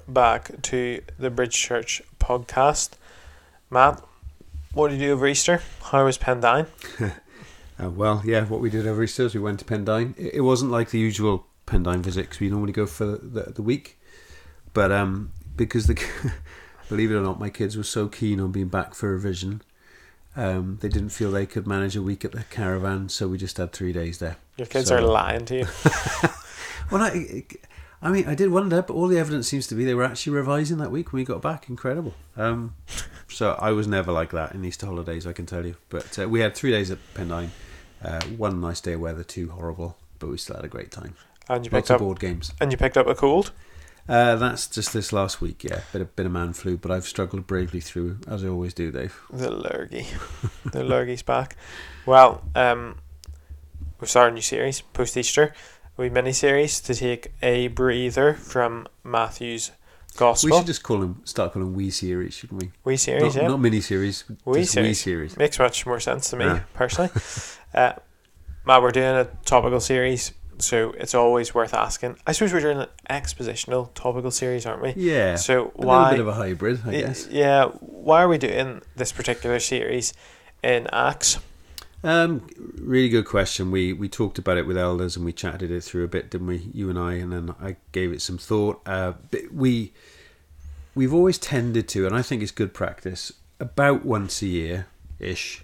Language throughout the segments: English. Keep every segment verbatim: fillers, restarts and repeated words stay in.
back to the Bridge Church podcast. Matt, what did you do over Easter? How was Pendine? uh, well, yeah, what we did over Easter is we went to Pendine. It, it wasn't like the usual Pendine visit because we normally go for the, the week. But um, because, the believe it or not, my kids were so keen on being back for revision, um, they didn't feel they could manage a week at the caravan, so we just had three days there. Your kids so, are lying to you. Well, I, I mean, I did wonder, but all the evidence seems to be they were actually revising that week when we got back. Incredible. Um, so I was never like that in Easter holidays, I can tell you. But uh, we had three days at Pendine. Uh, one nice day of weather, two horrible, but we still had a great time. And you Lots picked of up board games. And you picked up a cold? Uh, that's just this last week, yeah. Bit of, bit of man flu, but I've struggled bravely through, as I always do, Dave. The lurgy. The lurgy's back. Well, um, we've started a new series, post-Easter. A wee mini-series to take a breather from Matthew's Gospel. We should just call them, start calling wee series, shouldn't we? Wee series, not, yeah. Not mini-series, Wee just series. wee series. Makes much more sense to me, Yeah. personally. uh, Matt, we're doing a topical series, so it's always worth asking. I suppose we're doing an expositional topical series, aren't we? Yeah. So a why? little bit of a hybrid, I guess. Yeah. Why are we doing this particular series in Acts? Um, really good question. We we talked about it with elders and we chatted it through a bit, didn't we? You and I, and then I gave it some thought. Uh, but we we've always tended to, and I think it's good practice, about once a year ish,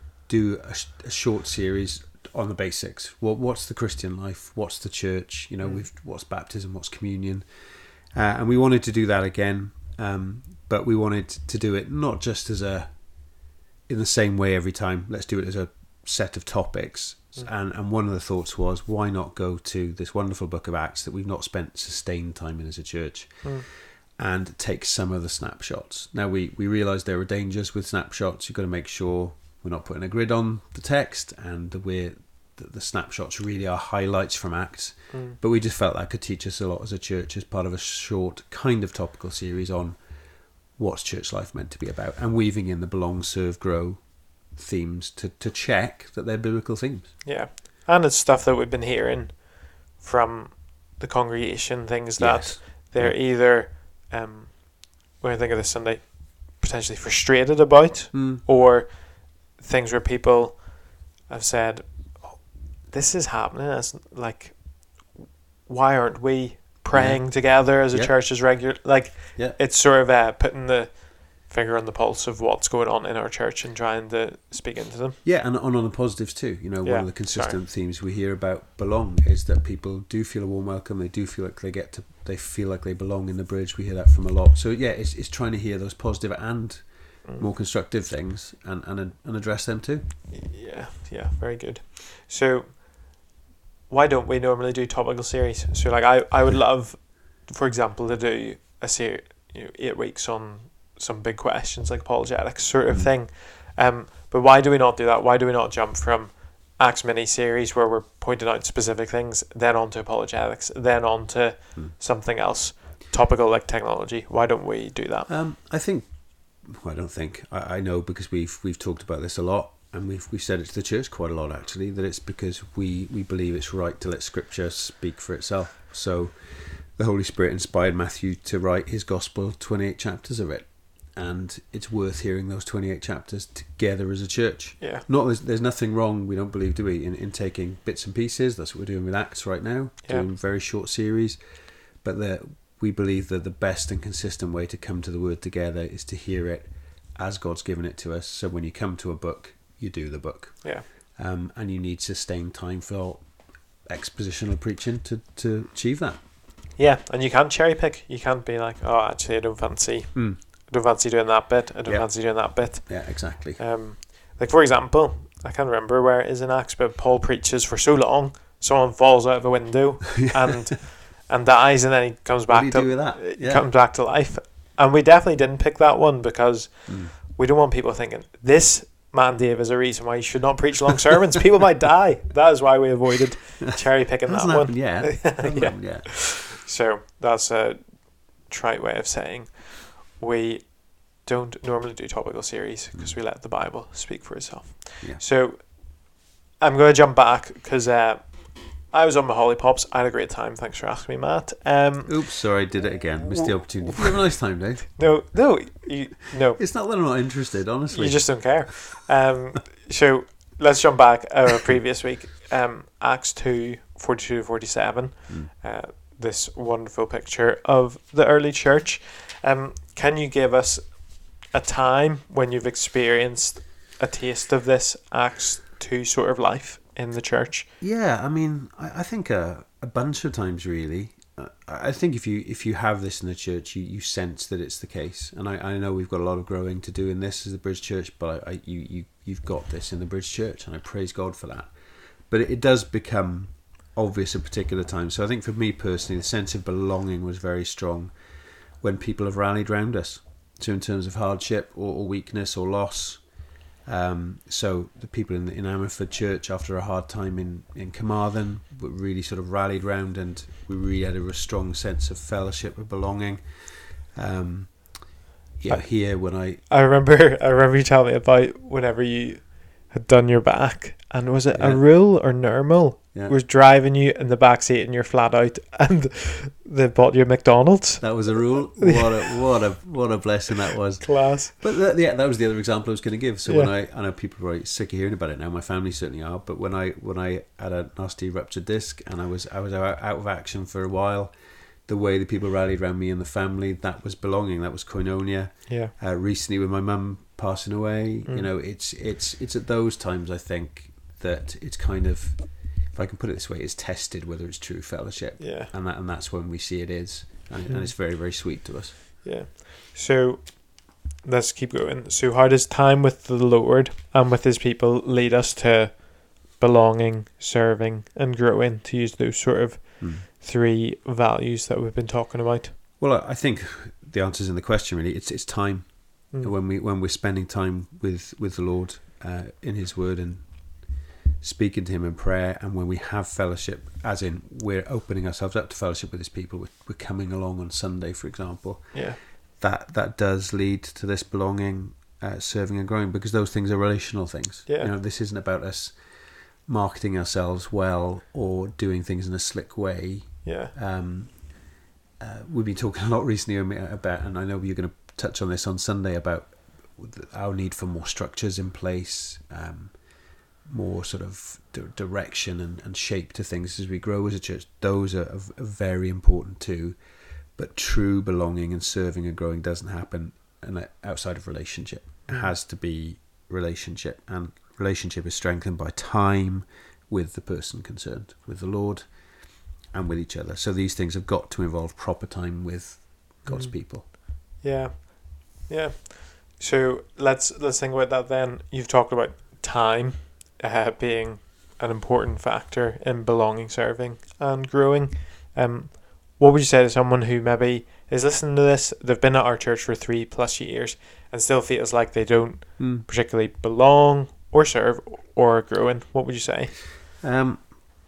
do a, a short series on the basics. What what's the Christian life? What's the church? You know, mm. we've what's baptism? What's communion? Uh, and we wanted to do that again, um, but we wanted to do it not just as a in the same way every time. Let's do it as a set of topics. Mm. And and one of the thoughts was, why not go to this wonderful book of Acts that we've not spent sustained time in as a church, mm. and take some of the snapshots. Now we we realise there are dangers with snapshots. You've got to make sure we're not putting a grid on the text, and we're the, the snapshots really are highlights from Acts. Mm. But we just felt that could teach us a lot as a church as part of a short kind of topical series on what's church life meant to be about, and weaving in the belong, serve, grow themes to, to check that they're biblical themes. Yeah. And it's stuff that we've been hearing from the congregation, things that yes. they're yeah. either, um, when I think of this Sunday, potentially frustrated about, mm. or things where people have said, oh, this is happening, as like, why aren't we praying yeah. together as a yeah. church as regular? Like, yeah. it's sort of uh, putting the finger on the pulse of what's going on in our church and trying to speak into them. Yeah, and, and on the positives too. You know, yeah, one of the consistent sorry. themes we hear about belong is that people do feel a warm welcome. They do feel like they get to, they feel like they belong in the Bridge. We hear that from a lot. So yeah, it's it's trying to hear those positive and mm. more constructive things and, and and address them too. Yeah, yeah, very good. So why don't we normally do topical series? So like I, I would love, for example, to do a series, you know, eight weeks on some big questions like apologetics sort of mm. thing. Um, but why do we not do that? Why do we not jump from Acts mini-series where we're pointing out specific things, then on to apologetics, then on to mm. something else, topical like technology? Why don't we do that? Um, I think, well, I don't think, I, I know because we've we've talked about this a lot, and we've we've said it to the church quite a lot actually, that it's because we, we believe it's right to let Scripture speak for itself. So the Holy Spirit inspired Matthew to write his Gospel, twenty-eight chapters of it. And it's worth hearing those twenty-eight chapters together as a church. Yeah. Not there's, there's nothing wrong, we don't believe, do we, in, in taking bits and pieces. That's what we're doing with Acts right now, yeah. doing very short series. But the, we believe that the best and consistent way to come to the Word together is to hear it as God's given it to us. So when you come to a book, you do the book. Yeah. Um, and you need sustained time for expositional preaching to, to achieve that. Yeah, and you can't cherry pick. You can't be like, oh, actually, I don't fancy... Mm. I don't fancy doing that bit. I don't yeah. fancy doing that bit. Yeah, exactly. Um, like for example, I can't remember where it is in Acts, but Paul preaches for so long, someone falls out of a window and and dies, and then he comes back what do to you do with that? Yeah. comes back to life. And we definitely didn't pick that one because mm. we don't want people thinking this man Dave is a reason why you should not preach long sermons. People might die. That is why we avoided cherry picking that one. Yeah. yeah. yeah. So that's a trite way of saying we don't normally do topical series because we let the Bible speak for itself. Yeah. So I'm going to jump back because uh, I was on my Holly Pops. I had a great time. Thanks for asking me, Matt. Um, Oops, sorry, I did it again. Missed the opportunity. Did you have a nice time, Dave? no, no, you, no. It's not that I'm not interested, honestly. You just don't care. Um, so let's jump back our previous week. Um, Acts two, forty-two to forty-seven. Mm. Uh, this wonderful picture of the early church. Um, can you give us a time when you've experienced a taste of this Acts two sort of life in the church? Yeah, I mean, I, I think a, a bunch of times, really. Uh, I think if you if you have this in the church, you, you sense that it's the case. And I, I know we've got a lot of growing to do in this as the Bridge Church, but I, I, you, you, you've got this in the Bridge Church, and I praise God for that. But it, it does become obvious at particular times. So I think for me personally, the sense of belonging was very strong when people have rallied round us. So in terms of hardship or, or weakness or loss. Um, so the people in, in Ammerford Church, after a hard time in, in Carmarthen, really sort of rallied round, and we really had a strong sense of fellowship and belonging. Um, yeah, I, here when I... I remember I remember you telling me about whenever you had done your back, and was it Yeah. a rule or normal? Yeah. Was driving you in the back seat and you're flat out, and they bought you a McDonald's. That was a rule. What a what a what a blessing that was. Class. But that, yeah, that was the other example I was going to give. So Yeah. when I I know people are right sick of hearing about it now. My family certainly are. But when I when I had a nasty ruptured disc and I was I was out out of action for a while, the way the people rallied around me and the family, that was belonging. That was koinonia. Yeah. Uh, recently, with my mum passing away, Mm. you know, it's it's it's at those times I think that it's kind of, if I can put it this way, it's tested whether it's true fellowship. Yeah. And that and that's when we see it is, and, Mm. and it's very very sweet to us. Yeah. So let's keep going. So how does time with the Lord and with his people lead us to belonging, serving and growing, to use those sort of Mm. three values that we've been talking about? Well, I think the answer's in the question really. It's it's time. Mm. When we when we're spending time with, with the Lord uh, in His Word and speaking to Him in prayer, and when we have fellowship, as in we're opening ourselves up to fellowship with His people, we're, we're coming along on Sunday, for example. Yeah. That that does lead to this belonging, uh, serving and growing, because those things are relational things. Yeah. You know, this isn't about us marketing ourselves well or doing things in a slick way. Yeah. Um, uh, we've been talking a lot recently about, and I know you're going to touch on this on Sunday, about our need for more structures in place, um, more sort of d- direction and, and shape to things as we grow as a church. Those are, are very important too, but true belonging and serving and growing doesn't happen in a, outside of relationship. It Mm. has to be relationship, and relationship is strengthened by time with the person concerned, with the Lord and with each other. So these things have got to involve proper time with God's Mm. people. Yeah. Yeah. So let's let's think about that then. You've talked about time uh, being an important factor in belonging, serving and growing. Um, what would you say to someone who maybe is listening to this, they've been at our church for three plus years and still feels like they don't Mm. particularly belong or serve or growing? What would you say? Um,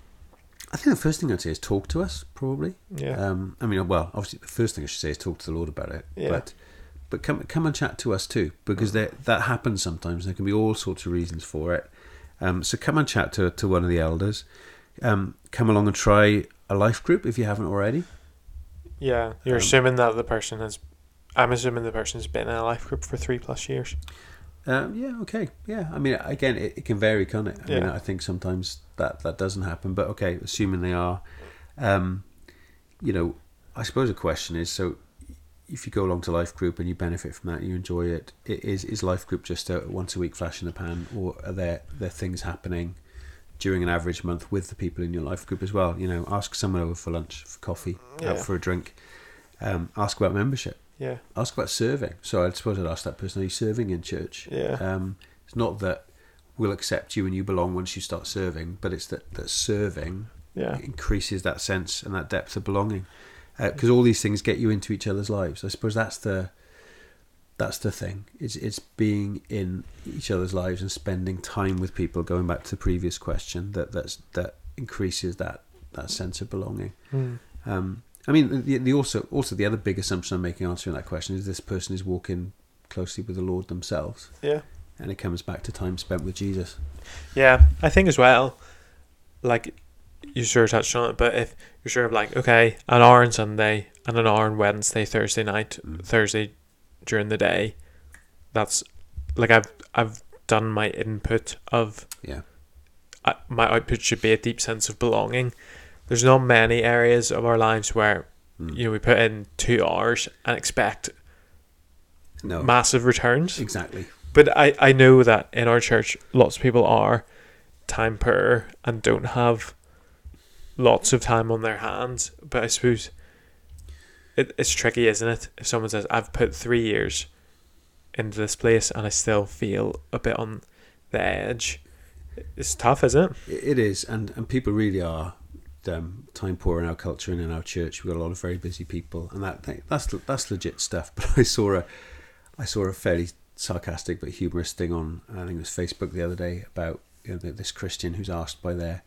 I think the first thing I'd say is talk to us, probably. Yeah. Um, I mean, well, obviously the first thing I should say is talk to the Lord about it. Yeah. But but come come and chat to us too, because Mm. there, that happens sometimes. There can be all sorts of reasons for it. Um, so come and chat to to one of the elders. Um, come along and try a life group if you haven't already. Yeah. You're Um, assuming that the person has, I'm assuming the person's been in a life group for three plus years. Um, yeah, okay, yeah. I mean, again, it, it can vary, can't it? I mean, Yeah. I think sometimes that, that doesn't happen, but okay, assuming they are, um, you know, I suppose a question is, so if you go along to life group and you benefit from that, you enjoy it, it is is life group just a once a week flash in the pan, or are there there things happening during an average month with the people in your life group as well? You know, ask someone over for lunch, for coffee, Yeah. out for a drink. Um, ask about membership. Yeah. Ask about serving. So I suppose I'd ask that person, are you serving in church? Yeah. Um, it's not that we'll accept you and you belong once you start serving, but it's that, that serving Yeah. increases that sense and that depth of belonging. Because all these things get you into each other's lives. I suppose that's the that's the thing. It's, it's being in each other's lives and spending time with people, going back to the previous question, that that's, that increases that, that sense of belonging. Mm. Um, I mean, the, the also also the other big assumption I'm making answering that question is this person is walking closely with the Lord themselves, Yeah. and it comes back to time spent with Jesus. Yeah. I think as well, like, you sort of touched on it, but if you're sort of like, okay, an hour on Sunday and an hour on Wednesday, Thursday night, Mm. Thursday during the day, that's like I've I've done my input of Yeah. uh, my output should be a deep sense of belonging. There's not many areas of our lives where Mm. you know we put in two hours and expect No. massive returns. Exactly. But I, I know that in our church, lots of people are time poor and don't have lots of time on their hands. But I suppose it, it's tricky, isn't it? If someone says, I've put three years into this place and I still feel a bit on the edge. It's tough, isn't it? It is, and, and people really are um, time poor in our culture and in our church. We've got a lot of very busy people, and that that's that's legit stuff. But I saw a I saw a fairly sarcastic but humorous thing on, I think it was Facebook the other day, about, you know, this Christian who's asked by their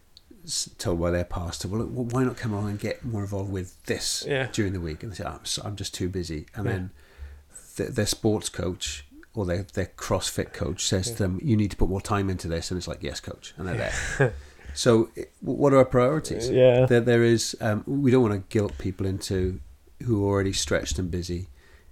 told by their pastor, well, why not come on and get more involved with this Yeah. during the week? And they say, I'm, so, I'm just too busy. And Yeah. then th- their sports coach or their, their CrossFit coach says Yeah. to them, you need to put more time into this. And it's like, yes, coach. And they're there. So it- what are our priorities? Yeah. There, there is, um, we don't want to guilt people into who are already stretched and busy.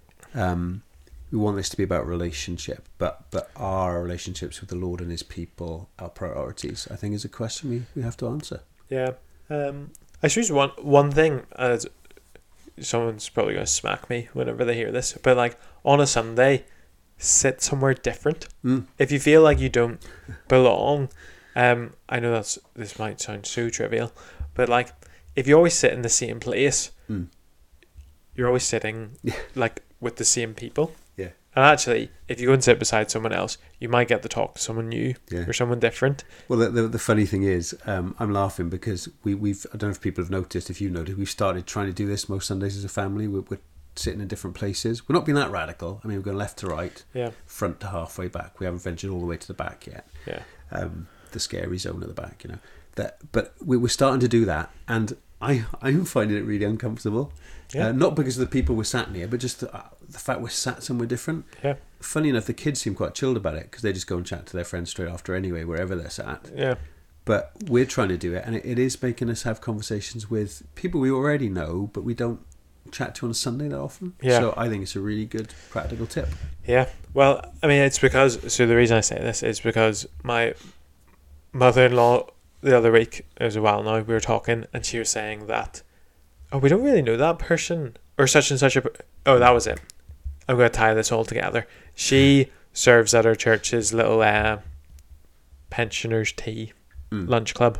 Um, we want this to be about relationship, but but our relationships with the Lord and His people, our priorities, I think, is a question we, we have to answer. Yeah. Um, I suppose one one thing, uh, someone's probably going to smack me whenever they hear this, but like on a Sunday, sit somewhere different. Mm. If you feel like you don't belong, um, I know that's this might sound so trivial, but like if you always sit in the same place, Mm. you're always sitting Yeah. like with the same people. Yeah. And actually, if you go and sit beside someone else, you might get to talk to someone new Yeah. or someone different. Well, the, the, the funny thing is, um, I'm laughing because we, we've, I don't know if people have noticed, if you noticed, we've started trying to do this most Sundays as a family. We're, we're sitting in different places. We're not being that radical. I mean, we're going left to right, Yeah. front to halfway back. We haven't ventured all the way to the back yet. Yeah. Um, the scary zone at the back, you know. That, but we, we're starting to do that, and I, I'm finding it really uncomfortable. Yeah. Uh, not because of the people we're sat near, but just the, uh, the fact we're sat somewhere different. Yeah. Funny enough, the kids seem quite chilled about it because they just go and chat to their friends straight after anyway, wherever they're sat. Yeah. But we're trying to do it, and it, it is making us have conversations with people we already know, but we don't chat to on a Sunday that often. Yeah. So I think it's a really good practical tip. Yeah. Well, I mean, it's because, so the reason I say this is because my mother-in-law the other week, it was a while now, we were talking, and she was saying that, oh, we don't really know that person, or such and such a, per- oh, that was it. I'm going to tie this all together. She serves at our church's little uh, pensioners' tea Mm. lunch club.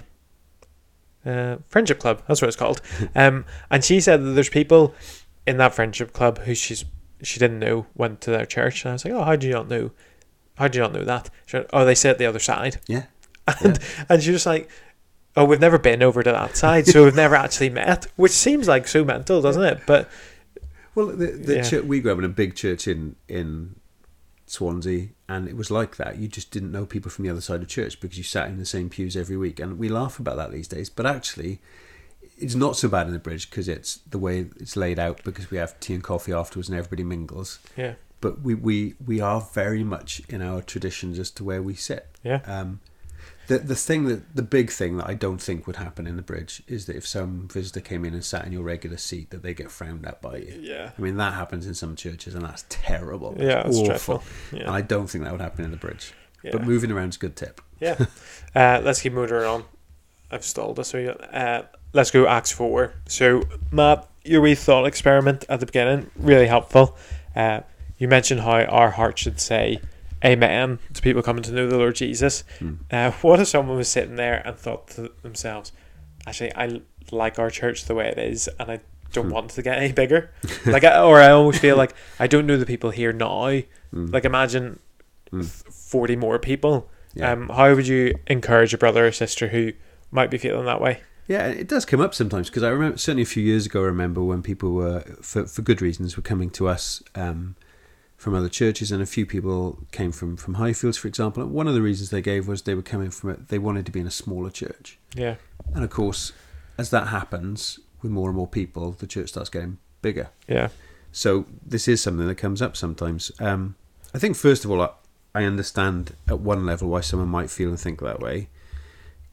Uh, friendship club, that's what it's called. Um, and she said that there's people in that friendship club who she's she didn't know went to their church. And I was like, oh, how do you not know? How do you not know that? She went, oh, they sit at the other side. Yeah. And and she was like, oh, we've never been over to that side, so we've never actually met, which seems like so mental, doesn't it? But Well, the, the Yeah. church, we grew up in a big church in, in Swansea, and it was like that. You just didn't know people from the other side of church because you sat in the same pews every week. And we laugh about that these days, but actually, it's not so bad in the Bridge because it's the way it's laid out, because we have tea and coffee afterwards and everybody mingles. yeah, But we, we, we are very much in our traditions as to where we sit. yeah, Um, the the thing that the big thing that I don't think would happen in the Bridge is that if some visitor came in and sat in your regular seat, that they get frowned at by you. yeah, I mean, that happens in some churches, and that's terrible. That's yeah, it's awful. dreadful. And Yeah, I don't think that would happen in the Bridge. yeah. But moving around is a good tip. Yeah. Uh, let's keep moving on. I've stalled us. So uh, let's go Acts four. So, Matt, your wee thought experiment at the beginning, really helpful. Uh, you mentioned how our heart should say amen to people coming to know the Lord Jesus. Hmm. Uh, what if someone was sitting there and thought to themselves, actually, I like our church the way it is, and I don't Hmm. want to get any bigger. Like, I, or I always feel like I don't know the people here now. Hmm. Like, imagine Hmm. forty more people. Yeah. Um, how would you encourage a brother or sister who might be feeling that way? Yeah, it does come up sometimes, because I remember certainly a few years ago. I remember when people were, for for good reasons, were coming to us um, from other churches, and a few people came from from Highfields, for example. And one of the reasons they gave was they were coming from a, they wanted to be in a smaller church, Yeah, and of course, as that happens with more and more people, the church starts getting bigger. yeah, So this is something that comes up sometimes. Um, I think first of all, I, I understand at one level why someone might feel and think that way,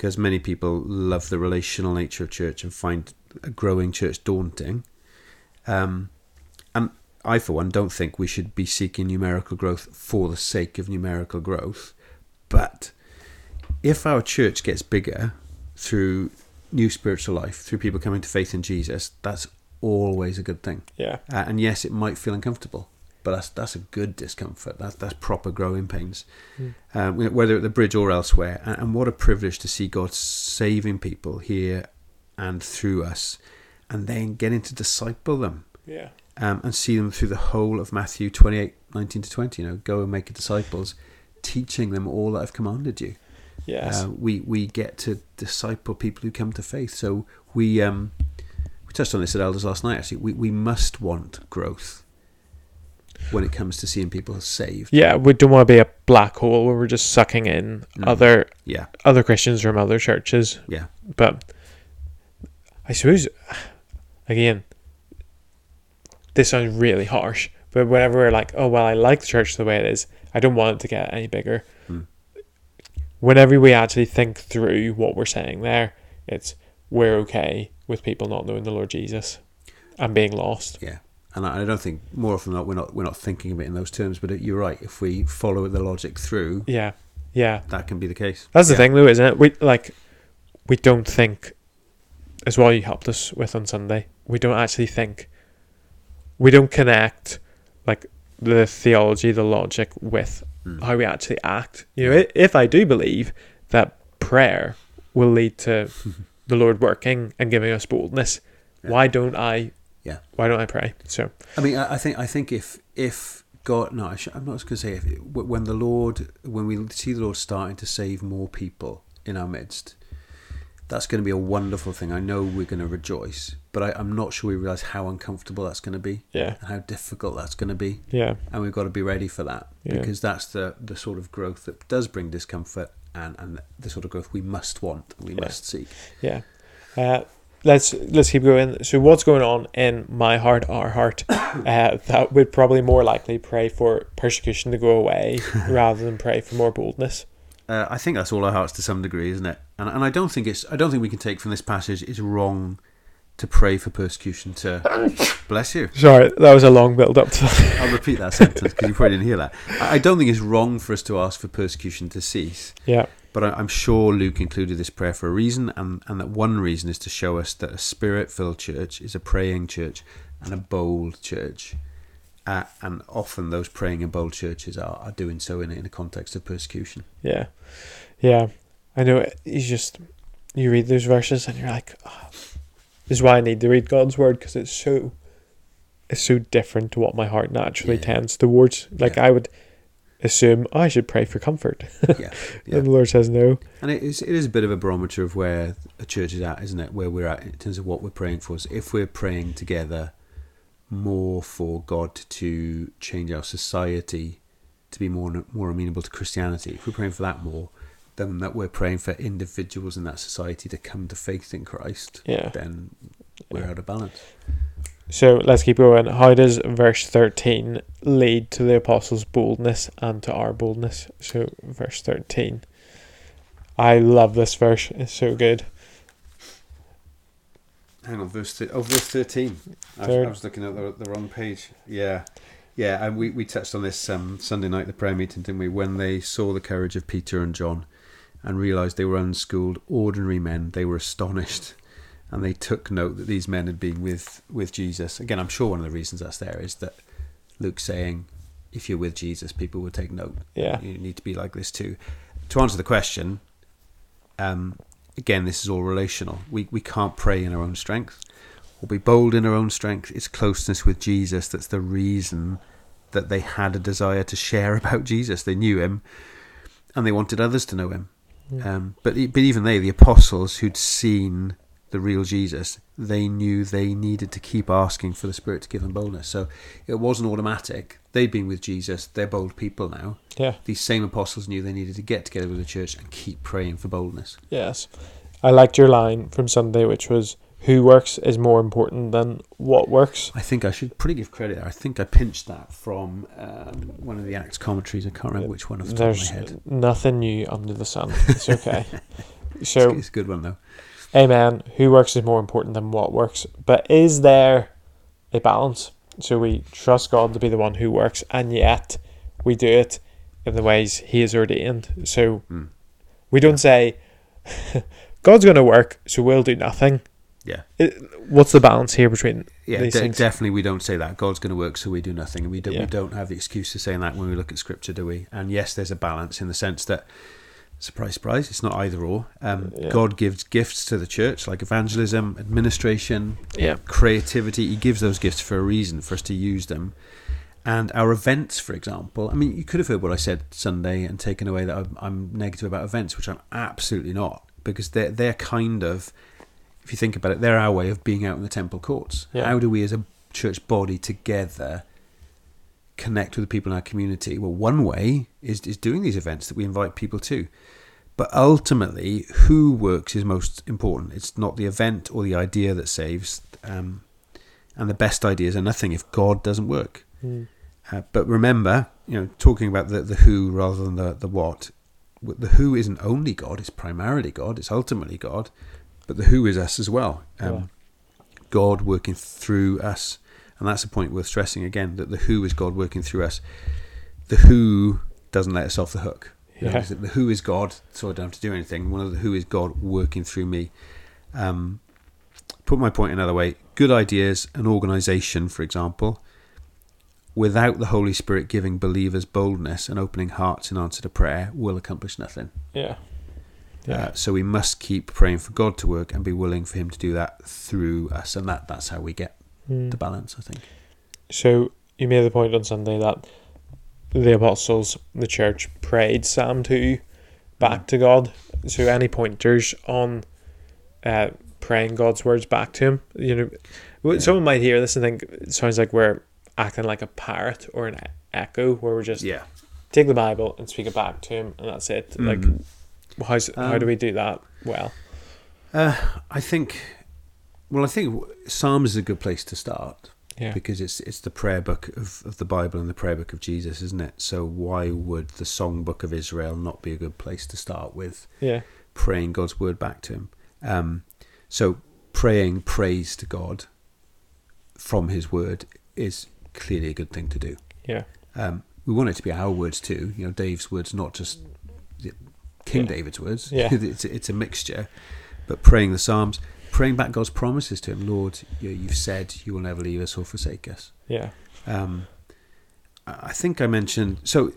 because many people love the relational nature of church and find a growing church daunting. Um, and I, for one, don't think we should be seeking numerical growth for the sake of numerical growth. But if our church gets bigger through new spiritual life, through people coming to faith in Jesus, that's always a good thing. Yeah. Uh, and yes, it might feel uncomfortable, but that's that's a good discomfort. That's that's proper growing pains, mm. um, whether at the bridge or elsewhere. And, and what a privilege to see God saving people here and through us, and then getting to disciple them. Yeah. Um, and see them through the whole of Matthew twenty-eight, nineteen to twenty. You know, go and make disciples, teaching them all that I've commanded you. Yes. Uh, we we get to disciple people who come to faith. So we um we touched on this at Elders last night. Actually, we we must want growth when it comes to seeing people saved. Yeah, we don't want to be a black hole where we're just sucking in mm. other yeah other Christians from other churches. Yeah. But I suppose, again, this sounds really harsh, but whenever we're like, oh, well, I like the church the way it is, I don't want it to get any bigger. Mm. Whenever we actually think through what we're saying there, it's we're okay with people not knowing the Lord Jesus and being lost. Yeah. And I don't think, more often than not, we're not we're not thinking of it in those terms, but you're right. If we follow the logic through, yeah, yeah, that can be the case. That's the yeah. thing, though, isn't it? We like we don't think, as well. You helped us with on Sunday. We don't actually think. We don't connect like the theology, the logic with mm. how we actually act. You know, if I do believe that prayer will lead to the Lord working and giving us boldness, yeah. why don't I? Yeah. Why don't I pray? So, I mean, I think I think if if God, no, I should, I'm not going to say if, when the Lord, when we see the Lord starting to save more people in our midst, that's going to be a wonderful thing. I know we're going to rejoice, but I, I'm not sure we realise how uncomfortable that's going to be. Yeah. And how difficult that's going to be. Yeah. And we've got to be ready for that yeah. because that's the the sort of growth that does bring discomfort and and the sort of growth we must want, we yeah. must seek. Yeah. Uh, Let's let's keep going. So what's going on in my heart, our heart, uh, that would probably more likely pray for persecution to go away rather than pray for more boldness? Uh, I think that's all our hearts to some degree, isn't it? And and I don't think it's I don't think we can take from this passage it's wrong to pray for persecution to bless you. Sorry, that was a long build up to that. I'll repeat that sentence because you probably didn't hear that. I don't think it's wrong for us to ask for persecution to cease. Yeah. But I'm sure Luke included this prayer for a reason, and, and that one reason is to show us that a spirit-filled church is a praying church and a bold church. Uh, and often those praying and bold churches are, are doing so in, in a context of persecution. Yeah. Yeah. I know, you just, you read those verses and you're like, oh, this is why I need to read God's word, because it's so, it's so different to what my heart naturally yeah. tends towards. Like yeah. I would assume oh, I should pray for comfort. yeah, yeah. And the Lord says no. And it is, it is a bit of a barometer of where a church is at, isn't it? Where we're at in terms of what we're praying for. So if we're praying together more for God to change our society to be more more amenable to Christianity, if we're praying for that more than that we're praying for individuals in that society to come to faith in Christ, yeah. then we're yeah. out of balance. So let's keep going. How does verse thirteen lead to the apostles' boldness and to our boldness? So verse thirteen. I love this verse. It's so good. Hang on, verse th- oh, verse thirteen. I was, I was looking at the, the wrong page. Yeah. Yeah, and we, we touched on this um, Sunday night at the prayer meeting, didn't we? When they saw the courage of Peter and John and realised they were unschooled, ordinary men, they were astonished. And they took note that these men had been with, with Jesus. Again, I'm sure one of the reasons that's there is that Luke's saying, if you're with Jesus, people will take note. Yeah. You need to be like this too. To answer the question, um, again, this is all relational. We we can't pray in our own strength or be bold in our own strength. It's closeness with Jesus that's the reason that they had a desire to share about Jesus. They knew him and they wanted others to know him. Yeah. Um, but, but even they, the apostles who'd seen the real Jesus, they knew they needed to keep asking for the Spirit to give them boldness. So it wasn't automatic. They'd been with Jesus. They're bold people now. Yeah. These same apostles knew they needed to get together with the church and keep praying for boldness. Yes. I liked your line from Sunday, which was, who works is more important than what works. I think I should probably give credit there. I think I pinched that from um, one of the Acts commentaries. I can't remember which one off the There's top of my head. Nothing new under the sun. It's okay. So it's, it's a good one though. Amen. Who works is more important than what works. But is there a balance? So we trust God to be the one who works, and yet we do it in the ways He has ordained. So Mm. we don't say God's going to work, so we'll do nothing. Yeah. It, what's the balance here between Yeah, these de- things? definitely we don't say that. God's going to work, so we do nothing. And we don't, Yeah. we don't have the excuse of saying that when we look at Scripture, do we? And yes, there's a balance in the sense that, surprise, surprise, it's not either or. Um, Yeah. God gives gifts to the church, like evangelism, administration, Yeah. creativity. He gives those gifts for a reason, for us to use them. And our events, for example, I mean, you could have heard what I said Sunday and taken away that I'm, I'm negative about events, which I'm absolutely not, because they're, they're kind of, if you think about it, they're our way of being out in the temple courts. Yeah. How do we as a church body together connect with the people in our community? Well, one way is, is doing these events that we invite people to. But ultimately, who works is most important. It's not the event or the idea that saves. Um, and the best ideas are nothing if God doesn't work. Mm. Uh, but remember, you know, talking about the, the who rather than the, the what, the who isn't only God, it's primarily God, it's ultimately God, but the who is us as well. Um, Yeah. God working through us. And that's a point worth stressing again, that the who is God working through us. The who doesn't let us off the hook. You know, Yeah. is that the who is God, so I don't have to do anything. One of the who is God working through me. Um, put my point another way, good ideas, an organisation, for example, without the Holy Spirit giving believers boldness and opening hearts in answer to prayer, will accomplish nothing. Yeah. Yeah. Uh, so we must keep praying for God to work and be willing for Him to do that through us, and that, that's how we get Mm. the balance, I think. So you made the point on Sunday that the apostles, the church, prayed Psalm two back to God. So any pointers on uh, praying God's words back to Him? You know, Yeah. someone might hear this and think it sounds like we're acting like a parrot or an echo, where we're just Yeah. take the Bible and speak it back to Him, and that's it. Mhm. Like, how's, how do Um, we do that well? Uh, I think, well, I think Psalms is a good place to start. Yeah. Because it's it's the prayer book of, of the Bible and the prayer book of Jesus, isn't it? So why would the songbook of Israel not be a good place to start with Yeah. praying God's word back to Him? Um, so praying praise to God from His word is clearly a good thing to do. Yeah. Um, we want it to be our words too. You know, Dave's words, not just King Yeah. David's words. Yeah. it's it's a mixture. But praying the Psalms, praying back God's promises to Him. Lord, you, you've said you will never leave us or forsake us. Yeah. Um, I think I mentioned, so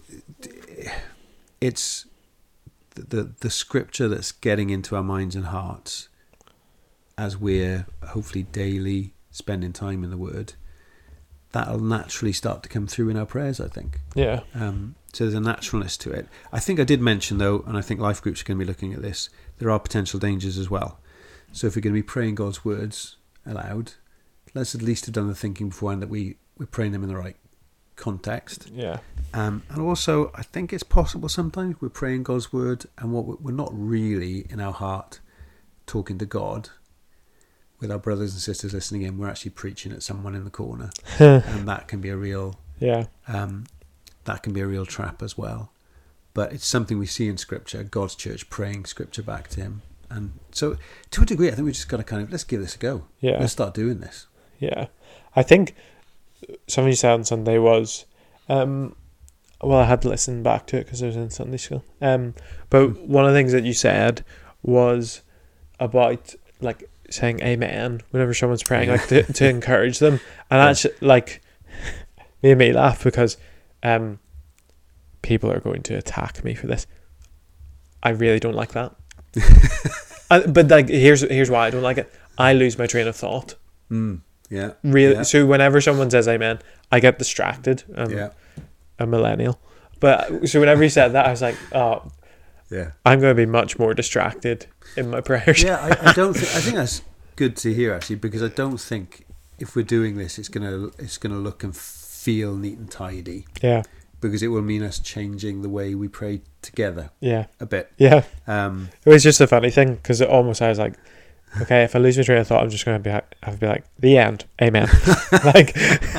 it's the, the the scripture that's getting into our minds and hearts as we're hopefully daily spending time in the Word. That'll naturally start to come through in our prayers, I think. Yeah. Um, so there's a naturalness to it. I think I did mention, though, and I think life groups are going to be looking at this, there are potential dangers as well. So if we're going to be praying God's words aloud, let's at least have done the thinking beforehand that we, we're praying them in the right context. Yeah. Um, and also, I think it's possible sometimes we're praying God's word and what we're not really in our heart talking to God with our brothers and sisters listening in. We're actually preaching at someone in the corner, and that can be a real Yeah. um, that can be a real trap as well. But it's something we see in Scripture, God's church praying Scripture back to Him. And so, to a degree, I think we just got to kind of, let's give this a go. Yeah. Let's start doing this. Yeah. I think something you said on Sunday was, um, well, I had to listen back to it because I was in Sunday school. Um, but one of the things that you said was about like saying amen whenever someone's praying, like to, to encourage them. And Yeah. that's like made me laugh because um, people are going to attack me for this. I really don't like that. I, but like, here's here's why I don't like it. I lose my train of thought. Mm, yeah. Really. Yeah. So whenever someone says amen, I get distracted. I'm Yeah. a millennial. But so whenever he said that, I was like, oh, Yeah. I'm going to be much more distracted in my prayers. Yeah, I, I don't think, I think that's good to hear, actually, because I don't think if we're doing this, it's gonna it's gonna look and feel neat and tidy, Yeah. because it will mean us changing the way we pray together Yeah. a bit. Yeah. Um, It was just a funny thing because it almost I was like, okay, if I lose my train of thought, I'm just going to be have to be like, the end, amen. like,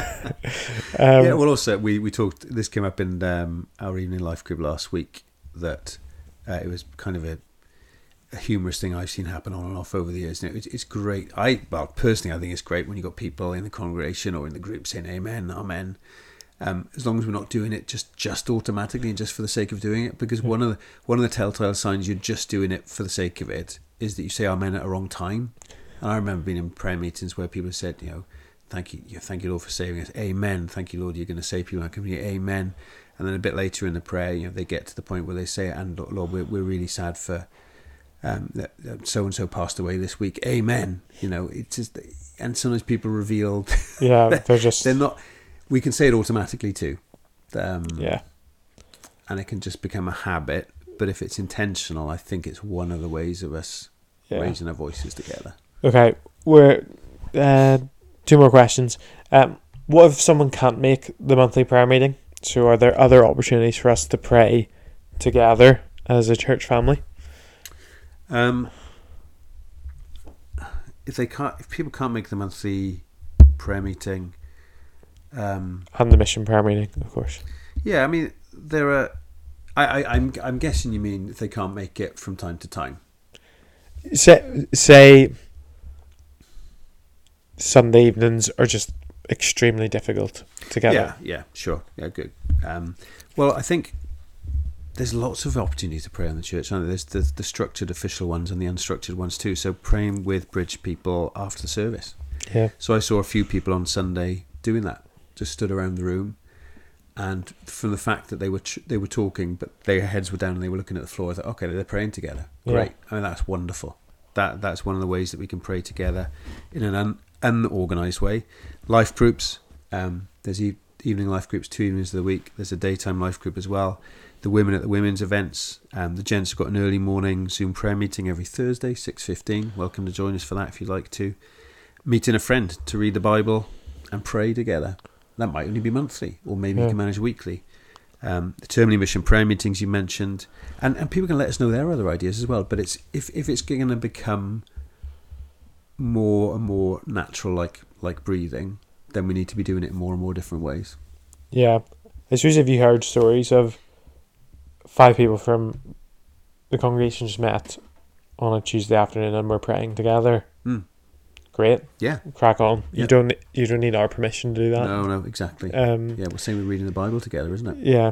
um, yeah. Well, also we we talked. This came up in um, our evening life group last week that uh, it was kind of a a humorous thing I've seen happen on and off over the years. You know, it's, it's great. I well personally, I think it's great when you got people in the congregation or in the group saying "Amen, Amen." Um, as long as we're not doing it just, just automatically and just for the sake of doing it, because mm. one of the one of the telltale signs you're just doing it for the sake of it is that you say "Amen" at a wrong time. And I remember being in prayer meetings where people said, you know, "Thank you, thank you, Lord, for saving us. Amen. Thank you, Lord, you're going to save people in our community. Amen." And then a bit later in the prayer, you know, they get to the point where they say, "And Lord, we're we're really sad for um, that so and so passed away this week. Amen." You know, it's just, and sometimes people reveal, yeah, they're just they're not. We can say it automatically too. Um, yeah. And it can just become a habit. But if it's intentional, I think it's one of the ways of us yeah. raising our voices together. Okay, we're uh, two more questions. Um, what if someone can't make the monthly prayer meeting? So are there other opportunities for us to pray together as a church family? Um, if they can't, if people can't make the monthly prayer meeting. Um, and the mission prayer meeting, of course. Yeah, I mean, there are. I, I, I'm, I'm guessing you mean if they can't make it from time to time. Say, say, Sunday evenings are just extremely difficult to get. Yeah, yeah, sure, yeah, good. Um, well, I think there's lots of opportunities to pray in the church. Aren't there? There's the, the structured official ones and the unstructured ones too. So praying with Bridge people after the service. Yeah. So I saw a few people on Sunday doing that. Just stood around the room, and from the fact that they were ch- they were talking, but their heads were down and they were looking at the floor, I thought, okay, they're praying together. Great. Yeah. I mean, that's wonderful. That that's one of the ways that we can pray together in an un- unorganised way. Life groups. Um, there's e- evening life groups, two evenings of the week. There's a daytime life group as well. The women at the women's events. Um, the gents have got an early morning Zoom prayer meeting every Thursday, six fifteen. Welcome to join us for that if you'd like to. Meeting a friend to read the Bible and pray together. That might only be monthly, or maybe yeah. you can manage weekly. Um, the Termini Mission prayer meetings you mentioned, and, and people can let us know their other ideas as well. But it's if, if it's going to become more and more natural, like like breathing, then we need to be doing it in more and more different ways. Yeah, it's usually if you heard stories of five people from the congregation just met on a Tuesday afternoon and we're praying together. Mm. Great. Yeah. Crack on. Yeah. You don't you don't need our permission to do that. No, no, exactly. Um, yeah, we're saying we're reading the Bible together, isn't it? Yeah.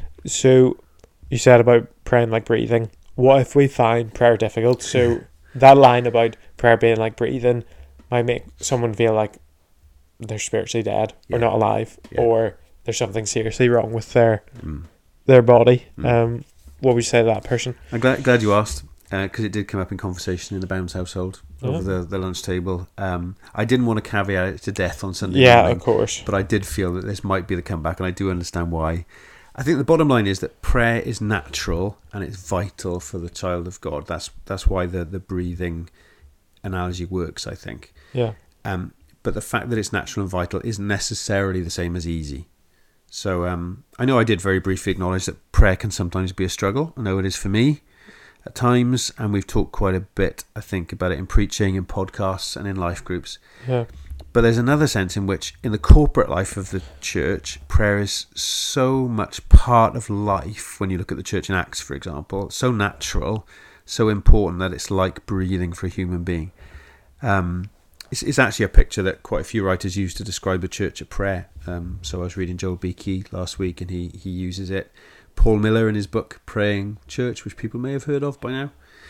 So you said about praying like breathing. What if we find prayer difficult? So that line about prayer being like breathing might make someone feel like they're spiritually dead yeah. or not alive yeah. or there's something seriously wrong with their mm. their body. Mm. Um, what would you say to that person? I'm glad, glad you asked. Because uh, it did come up in conversation in the Bounds household yeah. over the, the lunch table. Um, I didn't want to caveat it to death on Sunday yeah, morning. Of course. But I did feel that this might be the comeback, and I do understand why. I think the bottom line is that prayer is natural and it's vital for the child of God. That's that's why the, the breathing analogy works, I think. Yeah. Um, but the fact that it's natural and vital isn't necessarily the same as easy. So um, I know I did very briefly acknowledge that prayer can sometimes be a struggle. I know it is for me at times, and we've talked quite a bit, I think, about it in preaching, in podcasts, and in life groups. Yeah. But there's another sense in which, in the corporate life of the church, prayer is so much part of life. When you look at the church in Acts, for example, so natural, so important that it's like breathing for a human being. Um, it's, it's actually a picture that quite a few writers use to describe the church at prayer. Um, so I was reading Joel Beakey last week, and he he uses it. Paul Miller in his book Praying Church, which people may have heard of by now.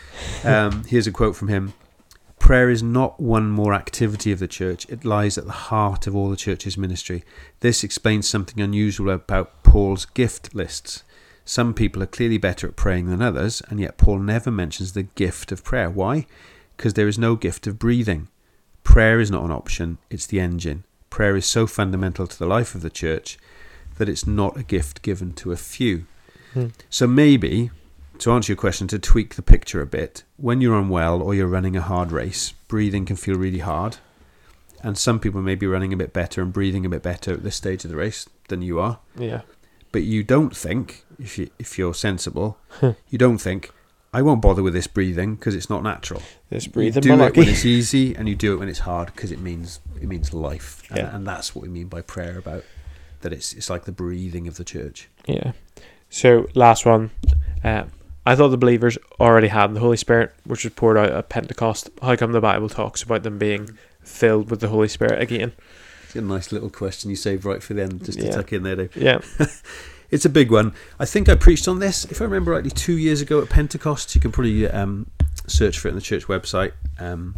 Um, here's a quote from him. Prayer is not one more activity of the church. It lies at the heart of all the church's ministry. This explains something unusual about Paul's gift lists. Some people are clearly better at praying than others, and yet Paul never mentions the gift of prayer. Why? Because there is no gift of breathing. Prayer is not an option, it's the engine. Prayer is so fundamental to the life of the church that it's not a gift given to a few. Hmm. So maybe, to answer your question, to tweak the picture a bit, when you're unwell or you're running a hard race, breathing can feel really hard. And some people may be running a bit better and breathing a bit better at this stage of the race than you are. Yeah. But you don't think, if, you, if you're sensible, you don't think, I won't bother with this breathing because it's not natural. This breathing, you do it when it's easy, and you do it when it's hard because it means it means life. Yeah. And, and that's what we mean by prayer, about that it's it's like the breathing of the church. Yeah. So last one, uh, I thought the believers already had the Holy Spirit, which was poured out at Pentecost. How come the Bible talks about them being filled with the Holy Spirit again? It's a nice little question you saved right for the end, just to Yeah. tuck in there, Dave. Yeah. It's a big one. I think I preached on this, if I remember rightly, two years ago at Pentecost. You can probably um, search for it on the church website. Um,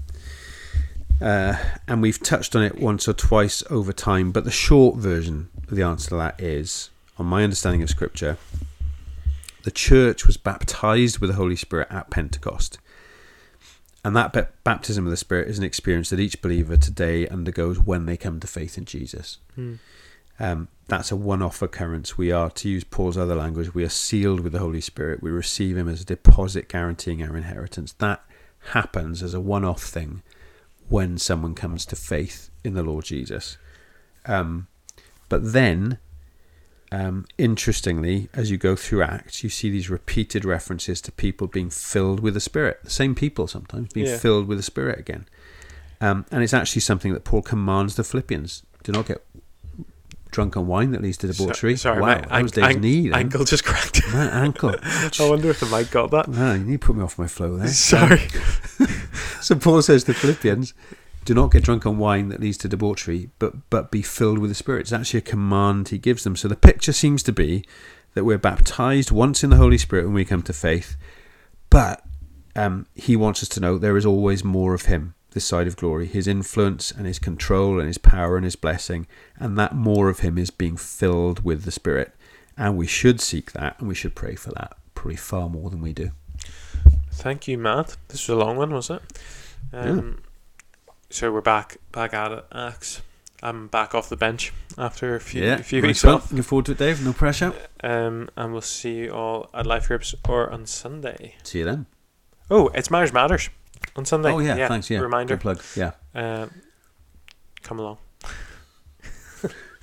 uh, and we've touched on it once or twice over time. But the short version of the answer to that is, on my understanding of Scripture, the church was baptized with the Holy Spirit at Pentecost. And that b- baptism of the Spirit is an experience that each believer today undergoes when they come to faith in Jesus. Hmm. Um, that's a one-off occurrence. We are, to use Paul's other language, we are sealed with the Holy Spirit. We receive him as a deposit guaranteeing our inheritance. That happens as a one-off thing when someone comes to faith in the Lord Jesus. Um, but then, um, interestingly, as you go through Acts, you see these repeated references to people being filled with the Spirit. The same people sometimes being Yeah. filled with the Spirit again. Um, and it's actually something that Paul commands the Philippians. Do not get drunk on wine that leads to debauchery. So, sorry, wow, my that was an- Dave's an- knee. Then. ankle just cracked. My ankle. I wonder if the mic got that. Wow, you need to put me off my flow there. Sorry. So Paul says to the Philippians, do not get drunk on wine that leads to debauchery, but but be filled with the Spirit. It's actually a command he gives them. So the picture seems to be that we're baptized once in the Holy Spirit when we come to faith, but um, he wants us to know there is always more of him this side of glory, his influence and his control and his power and his blessing, and that more of him is being filled with the Spirit. And we should seek that, and we should pray for that probably far more than we do. Thank you, Matt. This was a long one, was it? Um, So we're back back at it, Acts. I'm back off the bench after a few, Yeah, a few nice weeks one. off. Looking forward to it, Dave. No pressure. Um, and we'll see you all at Life Groups or on Sunday. See you then. Oh, it's Marriage Matters on Sunday. Oh yeah, thanks. Yeah, Reminder. good plug. Yeah. Um, come along.